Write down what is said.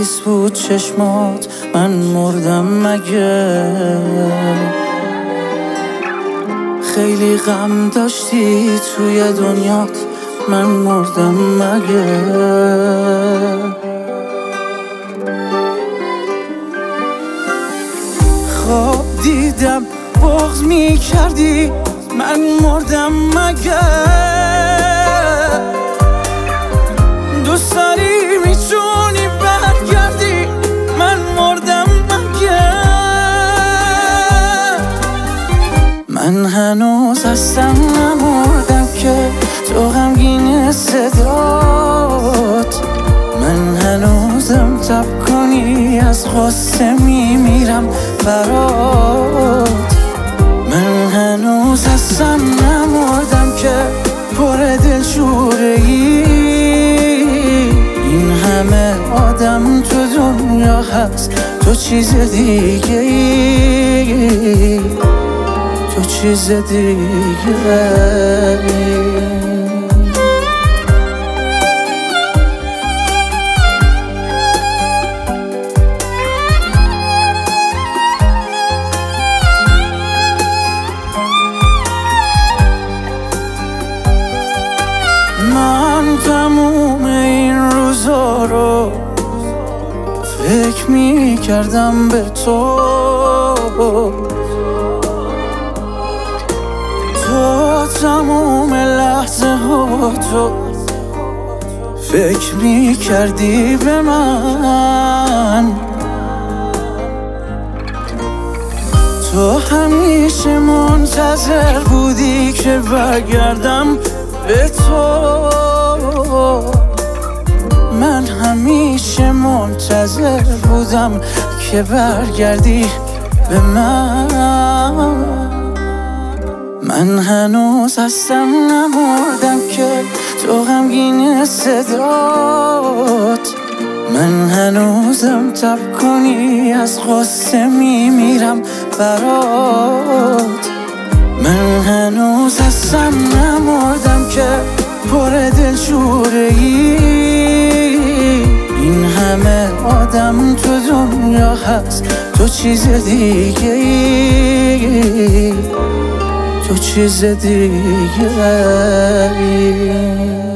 نیست بود چشمات، من مردم مگه؟ خیلی غم داشتی توی دنیات، من مردم مگه؟ خواب دیدم بغض می کردی، من مردم مگه؟ دوست داری میتونی برگردی، من مردم مگه؟ من هنوز هستم نمردم که تو غمگین صدات، من هنوزم تب کنی از غصه میمیرم برات. من هنوز هستم نمردم که پر دلشوره‌ای، این همه آدم تو دنیا هست تو چیز دیگه ای، تو چیز دیگه ای. من تموم این روزا رو فکر می کردم به تو، تو تموم لحظه ها تو فکر می کردی به من، تو همیشه منتظر بودی که برگردم به تو، من همیشه منتظر بودم که برگردی به من. من هنوز هستم نمردم که تو غمگین صدات، من هنوزم تب کنی از غصه میمیرم برات. من هنوز هستم نمردم که پر دلشوره‌ای، این همه آدم تو دنیا هست تو چیز دیگه ای، تو چیز دیگه ای.